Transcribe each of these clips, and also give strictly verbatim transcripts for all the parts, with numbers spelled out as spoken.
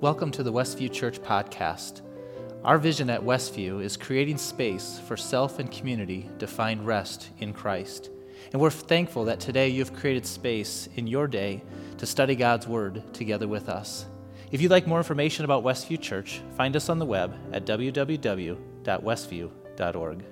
Welcome to the Westview Church podcast. Our vision at Westview is creating space for self and community to find rest in Christ. And we're thankful that today you've created space in your day to study God's Word together with us. If you'd like more information about Westview Church, find us on the web at w w w dot westview dot org.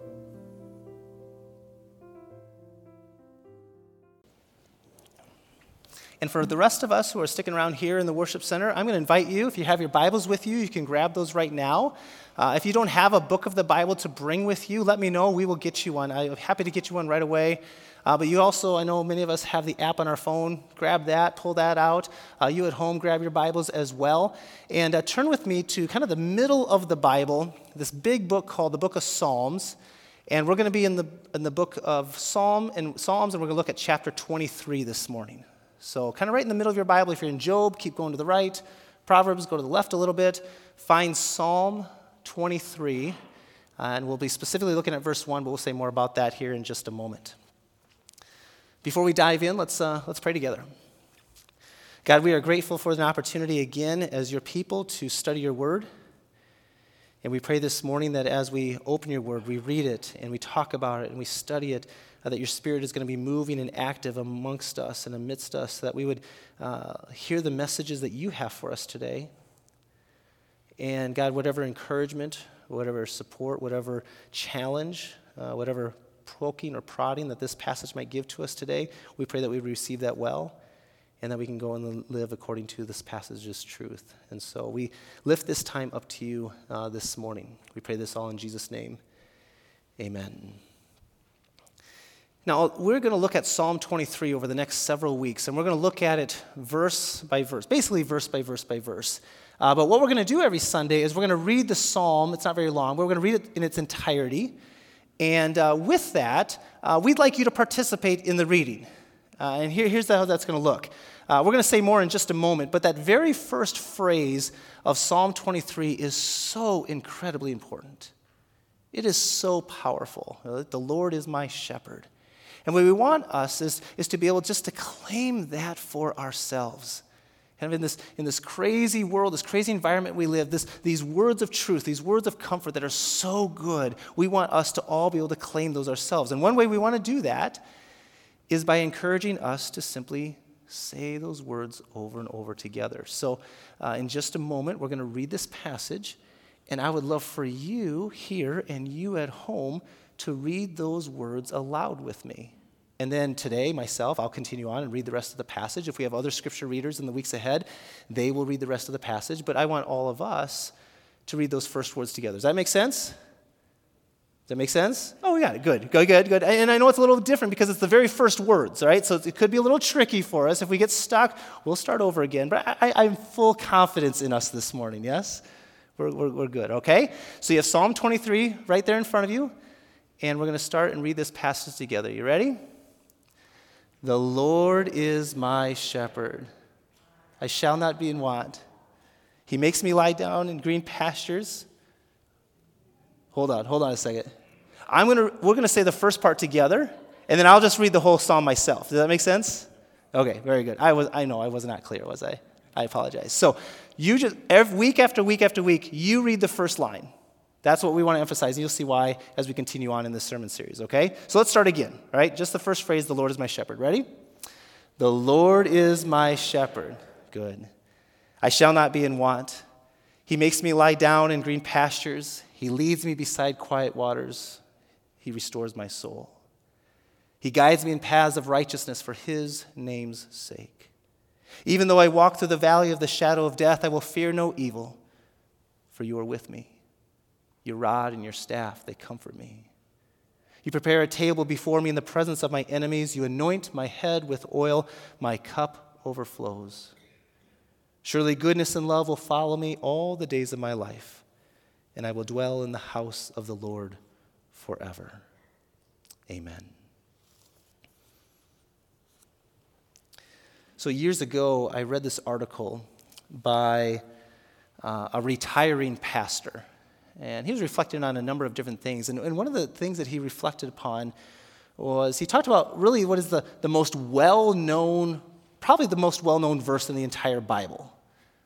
And for the rest of us who are sticking around here in the worship center, I'm going to invite you, if you have your Bibles with you, you can grab those right now. Uh, if you don't have a book of the Bible to bring with you, let me know. We will get you one. I'm happy to get you one right away. Uh, but you also, I know many of us have the app on our phone. Grab that, pull that out. Uh, you at home, grab your Bibles as well. And uh, turn with me to kind of the middle of the Bible, this big book called the Book of Psalms. And we're going to be in the in the book of Psalm and Psalms, and we're going to look at chapter twenty-three this morning. So kind of right in the middle of your Bible, if you're in Job, keep going to the right. Proverbs, go to the left a little bit. Find Psalm twenty-three, uh, and we'll be specifically looking at verse one, but we'll say more about that here in just a moment. Before we dive in, let's uh, let's pray together. God, we are grateful for an opportunity again as your people to study your word. And we pray this morning that as we open your word, we read it and we talk about it and we study it, Uh, that your Spirit is going to be moving and active amongst us and amidst us, so that we would uh, hear the messages that you have for us today. And God, whatever encouragement, whatever support, whatever challenge, uh, whatever poking or prodding that this passage might give to us today, we pray that we receive that well and that we can go and live according to this passage's truth. And so we lift this time up to you uh, this morning. We pray this all in Jesus' name. Amen. Now, we're going to look at Psalm twenty-three over the next several weeks, and we're going to look at it verse by verse, basically verse by verse by verse. Uh, but what we're going to do every Sunday is we're going to read the psalm. It's not very long, but we're going to read it in its entirety. And uh, with that, uh, we'd like you to participate in the reading. Uh, and here, here's how that's going to look. Uh, we're going to say more in just a moment, but that very first phrase of Psalm twenty-three is so incredibly important. It is so powerful. The Lord is my shepherd. And what we want us is, is to be able just to claim that for ourselves. Kind of in this, in this crazy world, this crazy environment we live, this, these words of truth, these words of comfort that are so good, we want us to all be able to claim those ourselves. And one way we want to do that is by encouraging us to simply say those words over and over together. So uh, in just a moment, we're going to read this passage, and I would love for you here and you at home to read those words aloud with me. And then today, myself, I'll continue on and read the rest of the passage. If we have other scripture readers in the weeks ahead, they will read the rest of the passage. But I want all of us to read those first words together. Does that make sense? Does that make sense? Oh, we got it. Good. Good, good, good. And I know it's a little different because it's the very first words, all right? So it could be a little tricky for us. If we get stuck, we'll start over again. But I, I have full confidence in us this morning, yes? We're, we're, we're good, okay? So you have Psalm twenty-three right there in front of you. And we're going to start and read this passage together. You ready? The Lord is my shepherd. I shall not be in want. He makes me lie down in green pastures. Hold on, hold on a second. I'm going to, we're going to say the first part together, and then I'll just read the whole psalm myself. Does that make sense? Okay, very good. I was, I know I was not clear, was I? I apologize. So you just, every week after week after week, you read the first line. That's what we want to emphasize, and you'll see why as we continue on in this sermon series, okay? So let's start again, all right? Just the first phrase, the Lord is my shepherd. Ready? The Lord is my shepherd. Good. I shall not be in want. He makes me lie down in green pastures. He leads me beside quiet waters. He restores my soul. He guides me in paths of righteousness for his name's sake. Even though I walk through the valley of the shadow of death, I will fear no evil, for you are with me. Your rod and your staff, they comfort me. You prepare a table before me in the presence of my enemies. You anoint my head with oil. My cup overflows. Surely goodness and love will follow me all the days of my life, and I will dwell in the house of the Lord forever. Amen. So years ago, I read this article by uh, a retiring pastor. And he was reflecting on a number of different things. And, and one of the things that he reflected upon was he talked about really what is the, the most well-known, probably the most well-known verse in the entire Bible.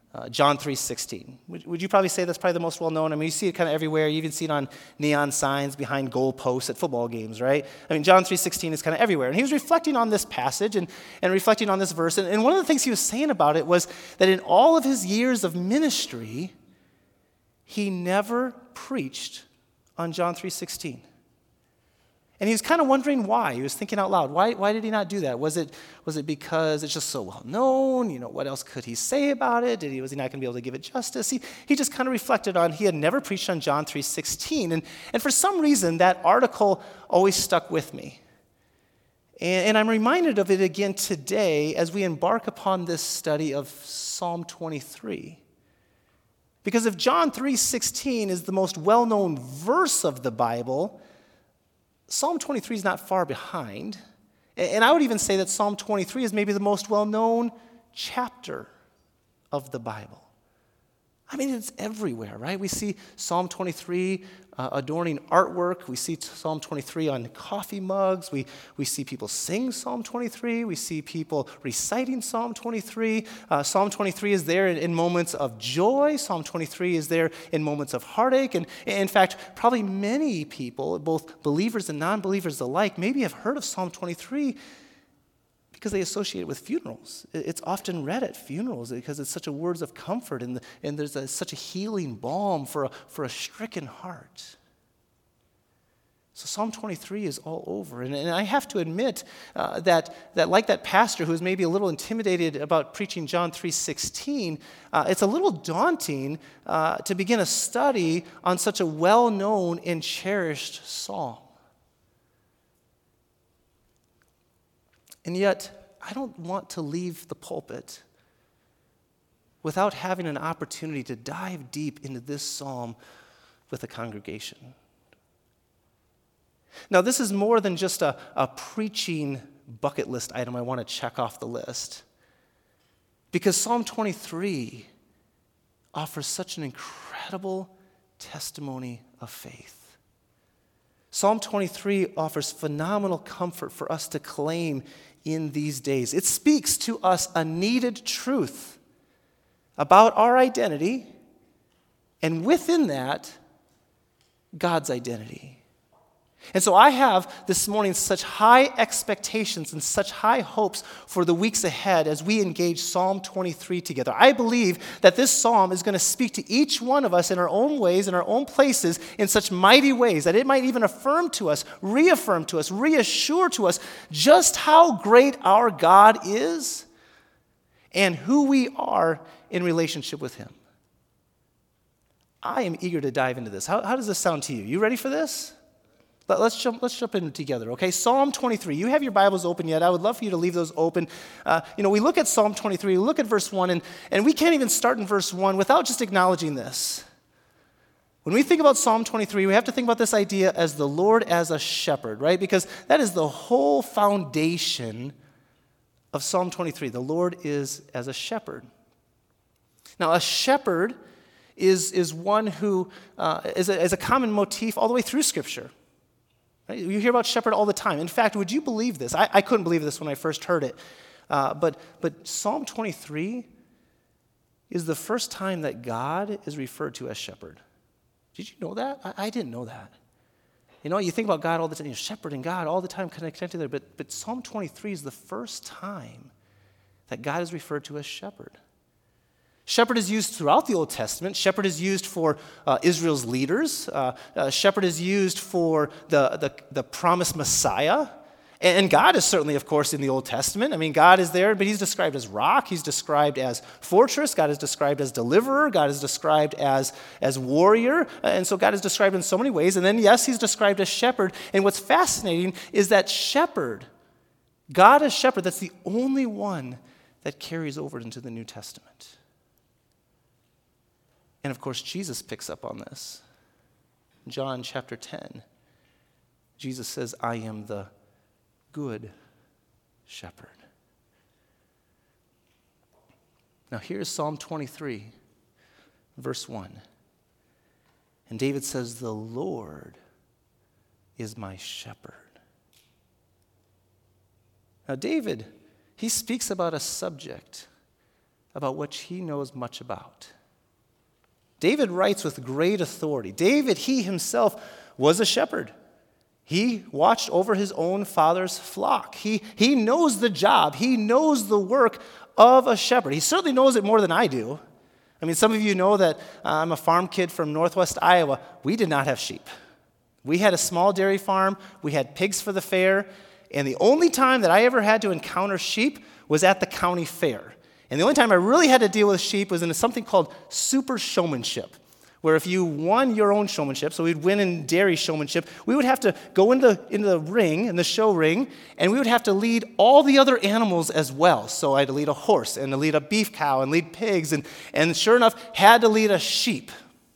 Uh, John three sixteen. Would, would you probably say that's probably the most well-known? I mean, you see it kind of everywhere. You even see it on neon signs behind goal posts at football games, right? I mean, John three sixteen is kind of everywhere. And he was reflecting on this passage and, and reflecting on this verse. And, and one of the things he was saying about it was that in all of his years of ministry, he never preached on John three sixteen. And he was kind of wondering why. He was thinking out loud, why, why did he not do that? Was it, was it because it's just so well known? You know, what else could he say about it? Did he, was he not going to be able to give it justice? He, he just kind of reflected on, he had never preached on John three sixteen. And, and for some reason, that article always stuck with me. And, and I'm reminded of it again today as we embark upon this study of Psalm twenty-three. Because if John three sixteen is the most well-known verse of the Bible, Psalm twenty-three is not far behind. And I would even say that Psalm twenty-three is maybe the most well-known chapter of the Bible. I mean, it's everywhere, right? We see Psalm twenty-three uh, adorning artwork. We see Psalm twenty-three on coffee mugs. We, we see people sing Psalm twenty-three. We see people reciting Psalm twenty-three. Uh, Psalm twenty-three is there in, in moments of joy. Psalm twenty-three is there in moments of heartache. And in fact, probably many people, both believers and non-believers alike, maybe have heard of Psalm twenty-three because they associate it with funerals. It's often read at funerals because it's such a words of comfort, and, the, and there's a, such a healing balm for a, for a stricken heart. So Psalm twenty-three is all over. And, and I have to admit uh, that, that like that pastor who was maybe a little intimidated about preaching John three sixteen, uh, it's a little daunting uh, to begin a study on such a well-known and cherished psalm. And yet, I don't want to leave the pulpit without having an opportunity to dive deep into this psalm with the congregation. Now, this is more than just a, a preaching bucket list item I want to check off the list. Because Psalm twenty-three offers such an incredible testimony of faith. Psalm twenty-three offers phenomenal comfort for us to claim in these days. It speaks to us a needed truth about our identity, and within that, God's identity. And so I have this morning such high expectations and such high hopes for the weeks ahead as we engage Psalm twenty-three together. I believe that this psalm is going to speak to each one of us in our own ways, in our own places, in such mighty ways that it might even affirm to us, reaffirm to us, reassure to us just how great our God is and who we are in relationship with Him. I am eager to dive into this. How, how does this sound to you? You ready for this? Let's jump, let's jump in together, okay? Psalm twenty-three. You have your Bibles open yet. I would love for you to leave those open. Uh, you know, we look at Psalm twenty-three, we look at verse one, and, and we can't even start in verse one without just acknowledging this. When we think about Psalm twenty-three, we have to think about this idea as the Lord as a shepherd, right? Because that is the whole foundation of Psalm twenty-three. The Lord is as a shepherd. Now, a shepherd is, is one who uh, is, a, is a common motif all the way through Scripture. You hear about shepherd all the time. In fact, would you believe this? I, I couldn't believe this when I first heard it. Uh, but, but Psalm twenty-three is the first time that God is referred to as shepherd. Did you know that? I, I didn't know that. You know, you think about God all the time, you know, shepherd and God all the time connected together. But, but Psalm twenty-three is the first time that God is referred to as shepherd. Shepherd is used throughout the Old Testament. Shepherd is used for uh, Israel's leaders. Uh, uh, shepherd is used for the, the, the promised Messiah. And God is certainly, of course, in the Old Testament. I mean, God is there, but He's described as rock. He's described as fortress. God is described as deliverer. God is described as, as warrior. And so God is described in so many ways. And then, yes, He's described as shepherd. And what's fascinating is that shepherd, God as shepherd, that's the only one that carries over into the New Testament. And of course, Jesus picks up on this. John chapter ten, Jesus says, I am the good shepherd. Now here's Psalm twenty-three, verse one. And David says, the Lord is my shepherd. Now David, he speaks about a subject about which he knows much about. David writes with great authority. David, he himself was a shepherd. He watched over his own father's flock. He, he knows the job. He knows the work of a shepherd. He certainly knows it more than I do. I mean, some of you know that I'm a farm kid from northwest Iowa. We did not have sheep. We had a small dairy farm. We had pigs for the fair. And the only time that I ever had to encounter sheep was at the county fair. And the only time I really had to deal with sheep was in something called super showmanship, where if you won your own showmanship, so we'd win in dairy showmanship, we would have to go into, into the ring, in the show ring, and we would have to lead all the other animals as well. So I had to lead a horse, and to lead a beef cow, and lead pigs, and, and sure enough, had to lead a sheep.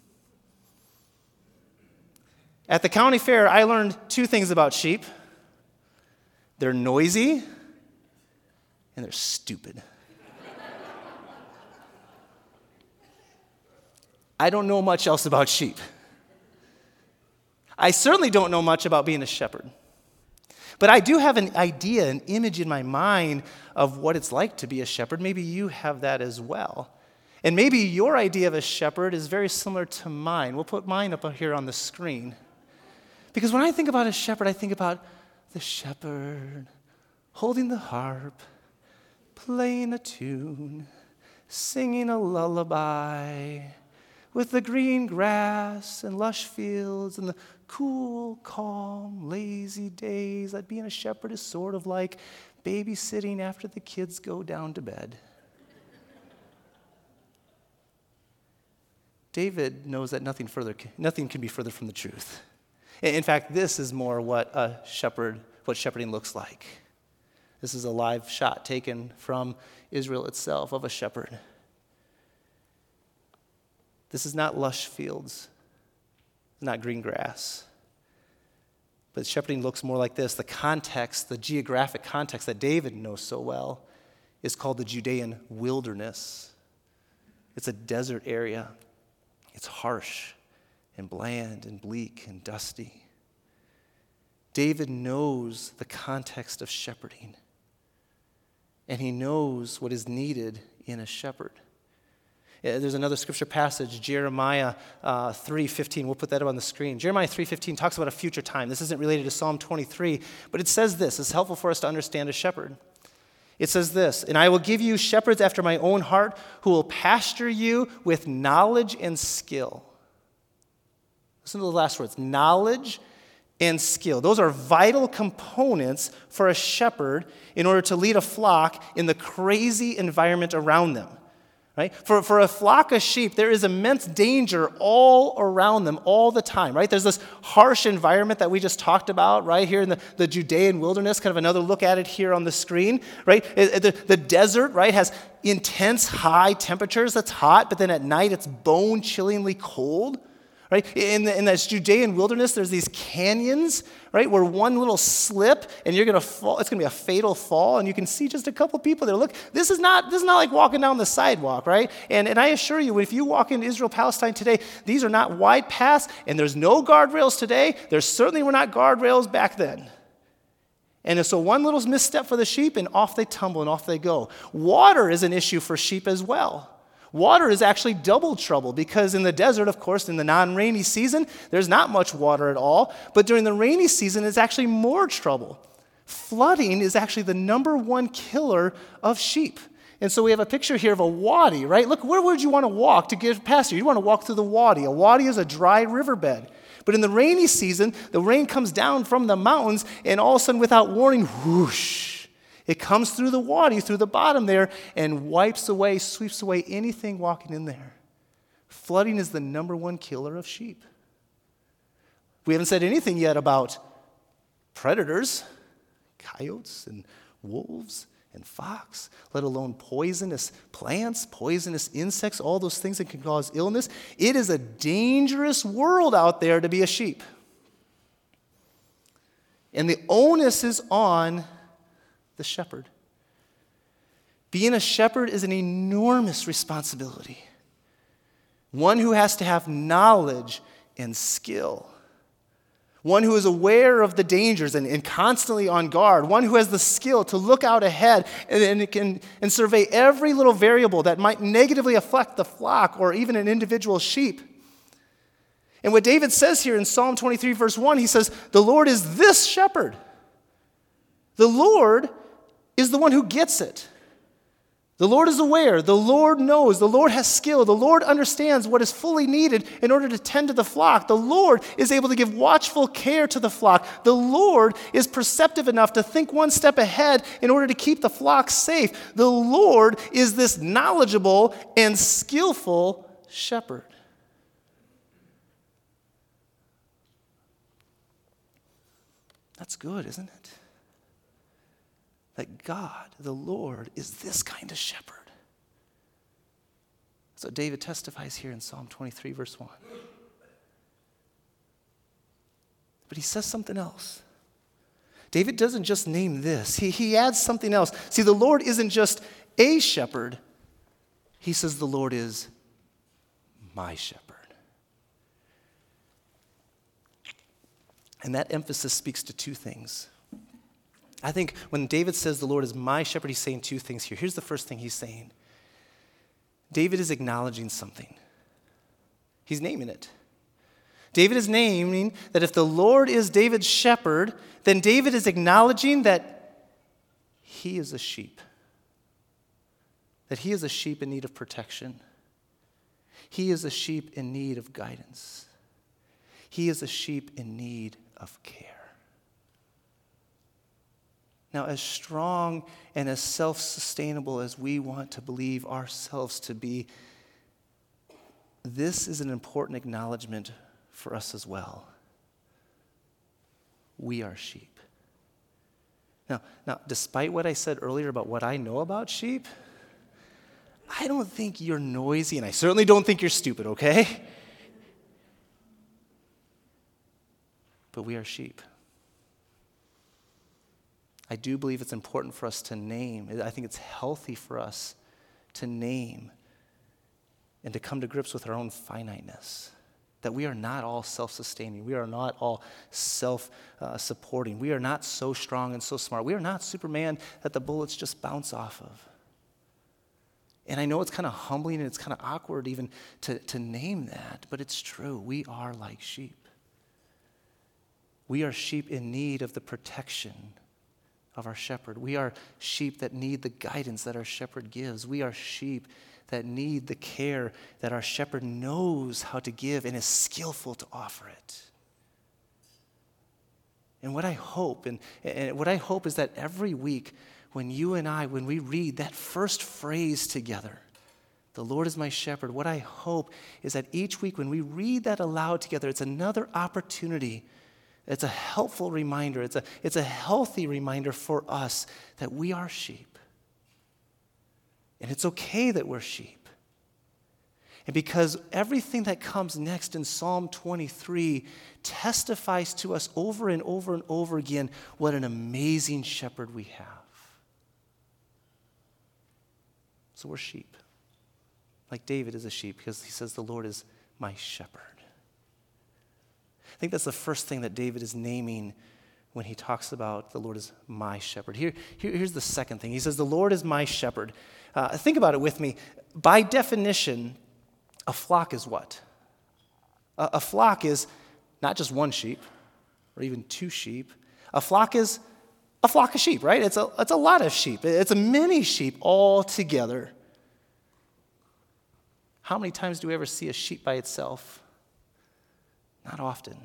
At the county fair, I learned two things about sheep. They're noisy, and they're stupid. I don't know much else about sheep. I certainly don't know much about being a shepherd. But I do have an idea, an image in my mind of what it's like to be a shepherd. Maybe you have that as well. And maybe your idea of a shepherd is very similar to mine. We'll put mine up here on the screen. Because when I think about a shepherd, I think about the shepherd holding the harp, playing a tune, singing a lullaby, with the green grass and lush fields and the cool, calm, lazy days that being a shepherd is sort of like babysitting after the kids go down to bed. David knows that nothing further, nothing can be further from the truth. In fact, this is more what a shepherd, what shepherding looks like. This is a live shot taken from Israel itself of a shepherd. This is not lush fields. It's not green grass. But shepherding looks more like this. The context, the geographic context that David knows so well is called the Judean wilderness. It's a desert area. It's harsh and bland and bleak and dusty. David knows the context of shepherding. And he knows what is needed in a shepherd. There's another scripture passage, Jeremiah uh, three fifteen. We'll put that up on the screen. Jeremiah three fifteen talks about a future time. This isn't related to Psalm twenty-three, but it says this. It's helpful for us to understand a shepherd. It says this, "And I will give you shepherds after my own heart who will pasture you with knowledge and skill." Listen to the last words, knowledge and skill. Those are vital components for a shepherd in order to lead a flock in the crazy environment around them. Right? For, for a flock of sheep, there is immense danger all around them all the time, right? There's this harsh environment that we just talked about, right, here in the, the Judean wilderness, kind of another look at it here on the screen, right? The, the desert, right, has intense high temperatures. That's hot, but then at night it's bone-chillingly cold. Right? In, the, in this Judean wilderness, there's these canyons, right, where one little slip and you're going to fall. It's going to be a fatal fall, and you can see just a couple people there. Look, this is not this is not like walking down the sidewalk, right? And, and I assure you, if you walk into Israel, Palestine today, these are not wide paths, and there's no guardrails today. There certainly were not guardrails back then. And so one little misstep for the sheep, and off they tumble, and off they go. Water is an issue for sheep as well. Water is actually double trouble because in the desert, of course, in the non-rainy season, there's not much water at all. But during the rainy season, it's actually more trouble. Flooding is actually the number one killer of sheep. And so we have a picture here of a wadi, right? Look, where would you want to walk to get past here? You want to walk through the wadi. A wadi is a dry riverbed. But in the rainy season, the rain comes down from the mountains, and all of a sudden, without warning, whoosh, it comes through the wadi, through the bottom there, and wipes away, sweeps away anything walking in there. Flooding is the number one killer of sheep. We haven't said anything yet about predators, coyotes and wolves and fox, let alone poisonous plants, poisonous insects, all those things that can cause illness. It is a dangerous world out there to be a sheep. And the onus is on the shepherd. Being a shepherd is an enormous responsibility. One who has to have knowledge and skill. one who is aware of the dangers and, and constantly on guard, one who has the skill to look out ahead and, and, can, and survey every little variable that might negatively affect the flock or even an individual sheep. And what David says here in Psalm twenty-three, verse one, he says, the Lord is this shepherd. The Lord is the one who gets it. The Lord is aware. The Lord knows. The Lord has skill. The Lord understands what is fully needed in order to tend to the flock. The Lord is able to give watchful care to the flock. The Lord is perceptive enough to think one step ahead in order to keep the flock safe. The Lord is this knowledgeable and skillful shepherd. That's good, isn't it? That God, the Lord, is this kind of shepherd. So David testifies here in Psalm twenty-three, verse one. But he says something else. David doesn't just name this. He, he adds something else. See, the Lord isn't just a shepherd. He says the Lord is my shepherd. And that emphasis speaks to two things. I think when David says the Lord is my shepherd, he's saying two things here. Here's the first thing he's saying. David is acknowledging something. He's naming it. David is naming that if the Lord is David's shepherd, then David is acknowledging that he is a sheep. That he is a sheep in need of protection. He is a sheep in need of guidance. He is a sheep in need of care. Now, as strong and as self-sustainable as we want to believe ourselves to be, this is an important acknowledgement for us as well. We are sheep. Now, now, despite what I said earlier about what I know about sheep, I don't think you're noisy, and I certainly don't think you're stupid, okay? But we are sheep. I do believe it's important for us to name. I think it's healthy for us to name and to come to grips with our own finiteness. That we are not all self-sustaining. We are not all self-supporting. We are not so strong and so smart. We are not Superman that the bullets just bounce off of. And I know it's kind of humbling and it's kind of awkward even to, to name that, but it's true. We are like sheep. We are sheep in need of the protection of our shepherd. We are sheep that need the guidance that our shepherd gives. We are sheep that need the care that our shepherd knows how to give and is skillful to offer it. And what I hope, and, and what I hope is that every week when you and I, when we read that first phrase together, the Lord is my shepherd, what I hope is that each week when we read that aloud together, it's another opportunity. It's a helpful reminder. It's a, it's a healthy reminder for us that we are sheep. And it's okay that we're sheep. And because everything that comes next in Psalm twenty-three testifies to us over and over and over again what an amazing shepherd we have. So we're sheep. Like David is a sheep because he says the Lord is my shepherd. I think that's the first thing that David is naming when he talks about the Lord is my shepherd. Here, here here's the second thing. He says, the Lord is my shepherd. Uh, think about it with me. By definition, a flock is what? A, a flock is not just one sheep or even two sheep. A flock is a flock of sheep, right? It's a, it's a lot of sheep. It's a many sheep all together. How many times do we ever see a sheep by itself? Not often.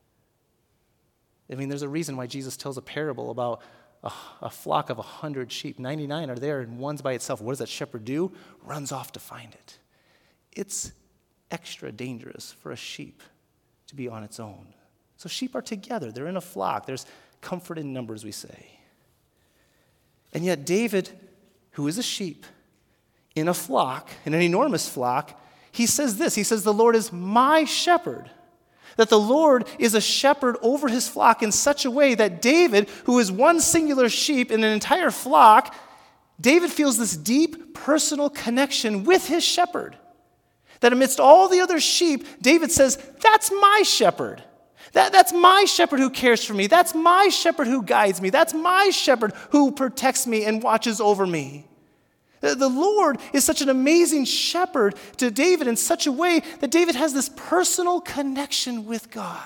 I mean, there's a reason why Jesus tells a parable about a, a flock of a hundred sheep. ninety-nine are there and one's by itself. What does that shepherd do? Runs off to find it. It's extra dangerous for a sheep to be on its own. So sheep are together. They're in a flock. There's comfort in numbers, we say. And yet David, who is a sheep, in a flock, in an enormous flock, he says this. He says, the Lord is my shepherd. That the Lord is a shepherd over his flock in such a way that David, who is one singular sheep in an entire flock, David feels this deep personal connection with his shepherd. That amidst all the other sheep, David says, that's my shepherd. That, that's my shepherd who cares for me. That's my shepherd who guides me. That's my shepherd who protects me and watches over me. The, the Lord is such an amazing shepherd to David in such a way that David has this personal connection with God.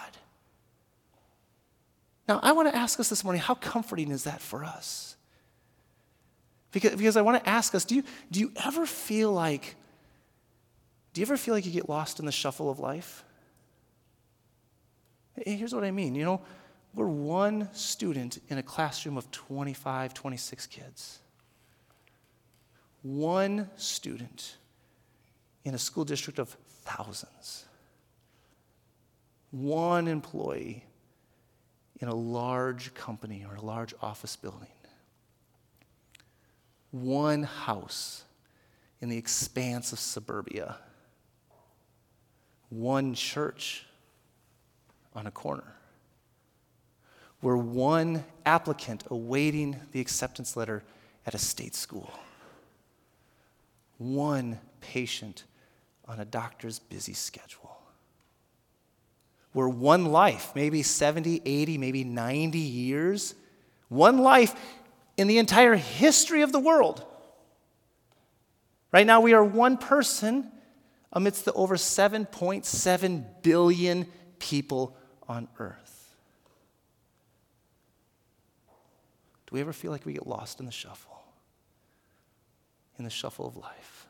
Now, I want to ask us this morning, how comforting is that for us? Because, because I want to ask us, do you, do you ever feel like, do you ever feel like you get lost in the shuffle of life? Here's what I mean. You know, we're one student in a classroom of twenty-five, twenty-six kids. One student in a school district of thousands. One employee in a large company or a large office building. One house in the expanse of suburbia. One church on a corner. We're one applicant awaiting the acceptance letter at a state school. One patient on a doctor's busy schedule. We're one life, maybe seventy, eighty, maybe ninety years. One life in the entire history of the world. Right now, we are one person amidst the over seven point seven billion people on earth. Do we ever feel like we get lost in the shuffle? In the shuffle of life?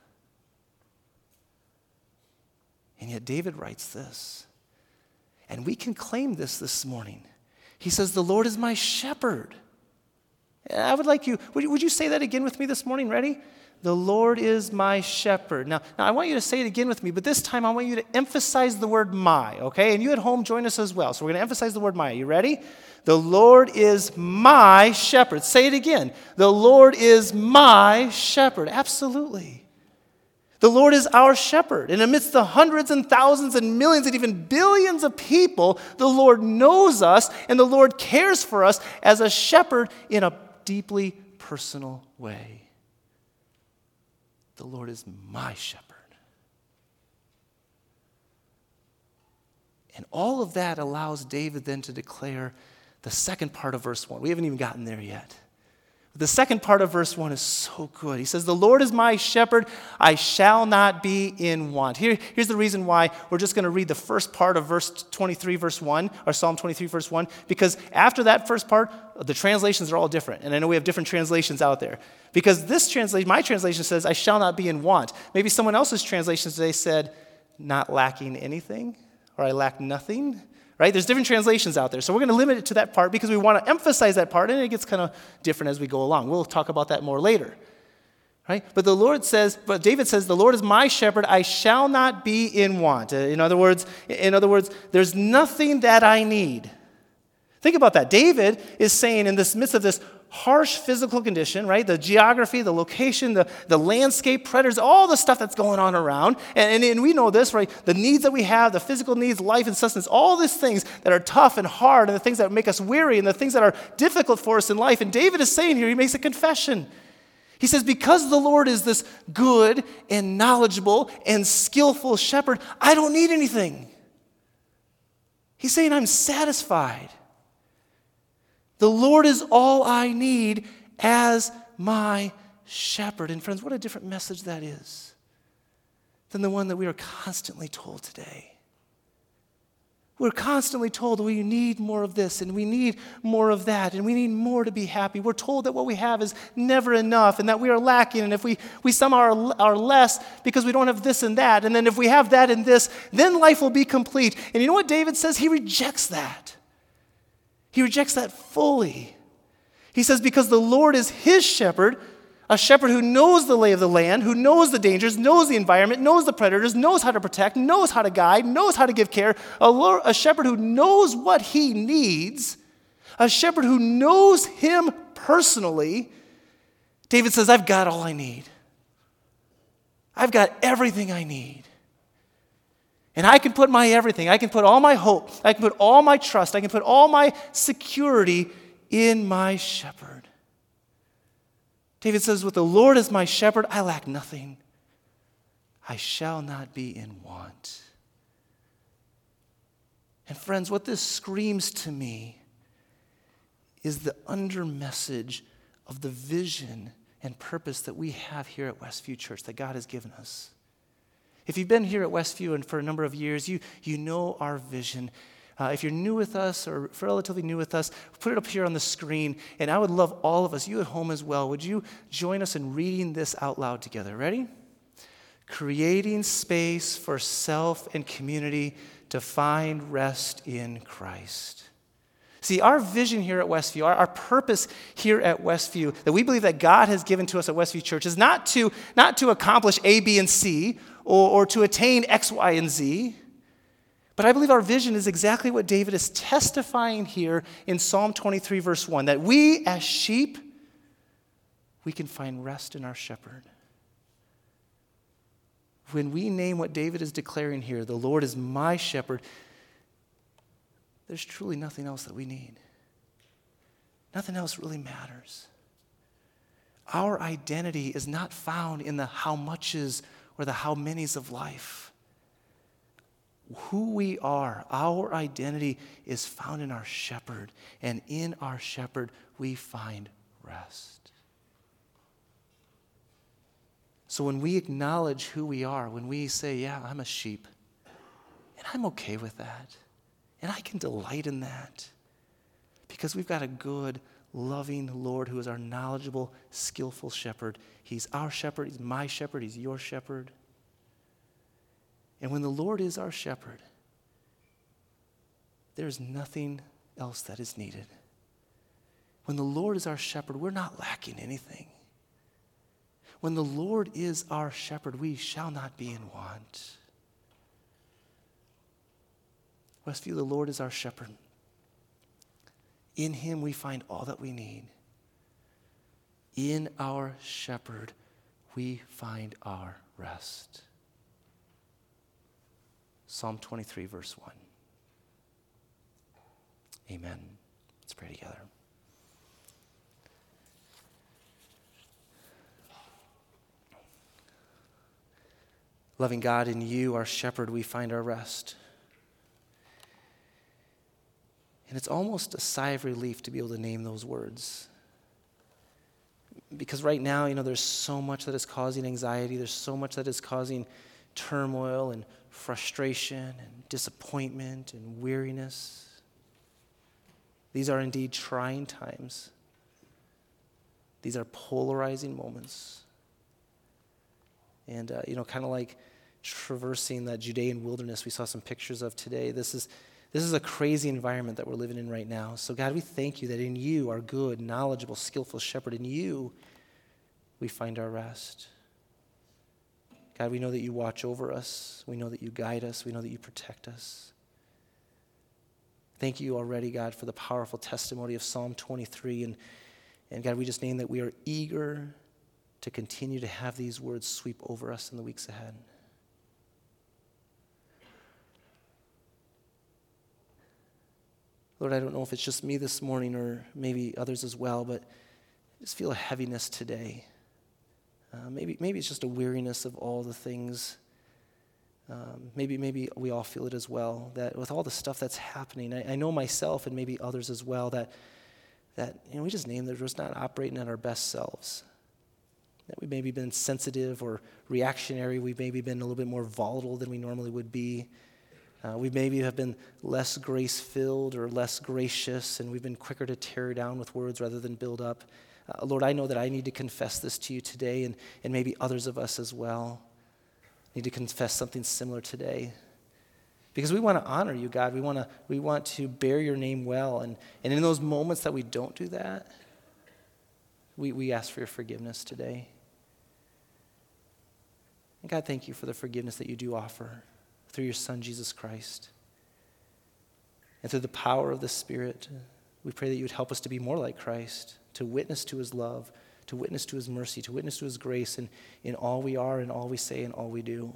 And yet David writes this, and we can claim this this morning. He says, the Lord is my shepherd. And I would like you, would you, would you say that again with me this morning? Ready? The Lord is my shepherd. Now, now, I want you to say it again with me, but this time I want you to emphasize the word my, okay? And you at home, join us as well. So we're going to emphasize the word my. Are you ready? The Lord is my shepherd. Say it again. The Lord is my shepherd. Absolutely. The Lord is our shepherd. And amidst the hundreds and thousands and millions and even billions of people, the Lord knows us and the Lord cares for us as a shepherd in a deeply personal way. The Lord is my shepherd. And all of that allows David then to declare the second part of verse one. We haven't even gotten there yet. The second part of verse one is so good. He says, the Lord is my shepherd, I shall not be in want. Here, here's the reason why we're just going to read the first part of verse twenty-three, verse one, or Psalm twenty-three, verse one, because after that first part, the translations are all different. And I know we have different translations out there. Because this translation, my translation says, I shall not be in want. Maybe someone else's translation today said, not lacking anything, or I lack nothing. Right? There's different translations out there. So we're going to limit it to that part because we want to emphasize that part, and it gets kind of different as we go along. We'll talk about that more later. Right? But the Lord says, but David says, the Lord is my shepherd, I shall not be in want. In other words, in other words, there's nothing that I need. Think about that. David is saying in this midst of this harsh physical condition, right? The geography, the location, the, the landscape, predators, all the stuff that's going on around. And, and, and we know this, right? The needs that we have, the physical needs, life and sustenance, all these things that are tough and hard and the things that make us weary and the things that are difficult for us in life. And David is saying here, he makes a confession. He says, because the Lord is this good and knowledgeable and skillful shepherd, I don't need anything. He's saying, I'm satisfied. The Lord is all I need as my shepherd. And friends, what a different message that is than the one that we are constantly told today. We're constantly told that we need more of this and we need more of that and we need more to be happy. We're told that what we have is never enough and that we are lacking, and if we, we somehow are, are less because we don't have this and that, and then if we have that and this, then life will be complete. And you know what David says? He rejects that. He rejects that fully. He says, because the Lord is his shepherd, a shepherd who knows the lay of the land, who knows the dangers, knows the environment, knows the predators, knows how to protect, knows how to guide, knows how to give care, a, Lord, a shepherd who knows what he needs, a shepherd who knows him personally. David says, I've got all I need. I've got everything I need. And I can put my everything, I can put all my hope, I can put all my trust, I can put all my security in my shepherd. David says, with the Lord as my shepherd, I lack nothing. I shall not be in want. And friends, what this screams to me is the under message of the vision and purpose that we have here at Westview Church that God has given us. If you've been here at Westview and for a number of years, you, you know our vision. Uh, if you're new with us or relatively new with us, put it up here on the screen. And I would love all of us, you at home as well, would you join us in reading this out loud together? Ready? Creating space for self and community to find rest in Christ. See, our vision here at Westview, our, our purpose here at Westview, that we believe that God has given to us at Westview Church is not to, not to accomplish A, B, and C, or, or to attain X, Y, and Z. But I believe our vision is exactly what David is testifying here in Psalm twenty-three, verse one, that we as sheep, we can find rest in our shepherd. When we name what David is declaring here, the Lord is my shepherd, there's truly nothing else that we need. Nothing else really matters. Our identity is not found in the how muches or the how manys of life. Who we are, our identity is found in our shepherd, and in our shepherd we find rest. So when we acknowledge who we are, when we say, yeah, I'm a sheep, and I'm okay with that, and I can delight in that, because we've got a good, loving Lord who is our knowledgeable, skillful shepherd. He's our shepherd, he's my shepherd, he's your shepherd. And when the Lord is our shepherd, there is nothing else that is needed. When the Lord is our shepherd, we're not lacking anything. When the Lord is our shepherd, we shall not be in want. Westview, the Lord is our shepherd. In him we find all that we need. In our shepherd, we find our rest. Psalm twenty-three, verse one. Amen. Let's pray together. Loving God, in you, our shepherd, we find our rest. And it's almost a sigh of relief to be able to name those words. Because right now, you know, there's so much that is causing anxiety. There's so much that is causing turmoil and frustration and disappointment and weariness. These are indeed trying times. These are polarizing moments. And, uh, you know, kind of like traversing that Judean wilderness we saw some pictures of today. This is This is a crazy environment that we're living in right now. So God, we thank you that in you, our good, knowledgeable, skillful shepherd, in you, we find our rest. God, we know that you watch over us. We know that you guide us. We know that you protect us. Thank you already, God, for the powerful testimony of Psalm twenty-three. And, and God, we just name that we are eager to continue to have these words sweep over us in the weeks ahead. Lord, I don't know if it's just me this morning or maybe others as well, but I just feel a heaviness today. Uh, maybe maybe it's just a weariness of all the things. Um, maybe maybe we all feel it as well, that with all the stuff that's happening, I, I know myself and maybe others as well, that, that you know, we just name that we're just not operating at our best selves. That we've maybe been sensitive or reactionary. We've maybe been a little bit more volatile than we normally would be. Uh, we maybe have been less grace-filled or less gracious, and we've been quicker to tear down with words rather than build up. Uh, Lord, I know that I need to confess this to you today, and, and maybe others of us as well need to confess something similar today. Because we want to honor you, God. We want to we want to bear your name well. And, and in those moments that we don't do that, we, we ask for your forgiveness today. And God, thank you for the forgiveness that you do offer through your Son, Jesus Christ. And through the power of the Spirit, we pray that you would help us to be more like Christ, to witness to his love, to witness to his mercy, to witness to his grace in, in all we are and all we say and all we do.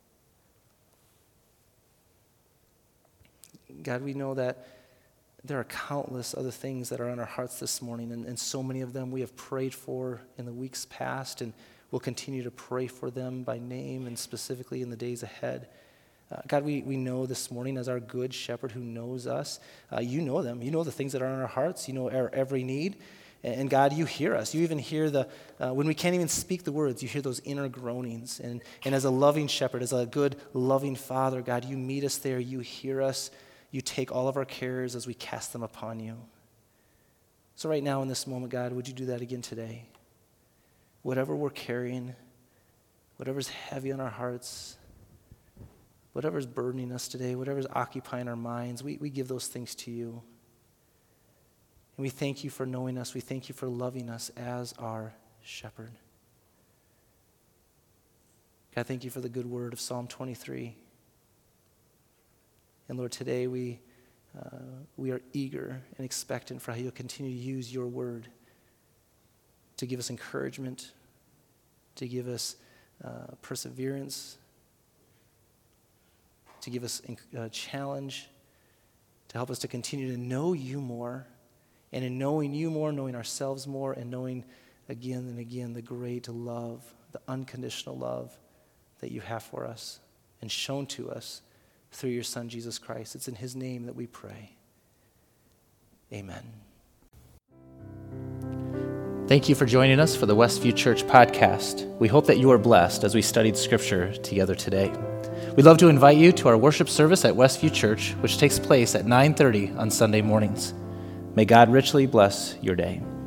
God, we know that there are countless other things that are on our hearts this morning, and, and so many of them we have prayed for in the weeks past, and we'll continue to pray for them by name and specifically in the days ahead. Uh, God, we, we know this morning as our good shepherd who knows us, uh, you know them. You know the things that are in our hearts. You know our every need. And, and God, you hear us. You even hear the, uh, when we can't even speak the words, you hear those inner groanings. And, and as a loving shepherd, as a good, loving father, God, you meet us there. You hear us. You take all of our cares as we cast them upon you. So right now in this moment, God, would you do that again today? Whatever we're carrying, whatever's heavy on our hearts, whatever's burdening us today, whatever's occupying our minds, we, we give those things to you. And we thank you for knowing us. We thank you for loving us as our shepherd. God, thank you for the good word of Psalm twenty-three. And Lord, today we uh, we are eager and expectant for how you'll continue to use your word to give us encouragement, to give us uh, perseverance, to give us a challenge, to help us to continue to know you more, and in knowing you more, knowing ourselves more, and knowing again and again the great love, the unconditional love that you have for us and shown to us through your Son, Jesus Christ. It's in his name that we pray. Amen. Thank you for joining us for the Westview Church podcast. We hope that you are blessed as we studied Scripture together today. We'd love to invite you to our worship service at Westview Church, which takes place at nine thirty on Sunday mornings. May God richly bless your day.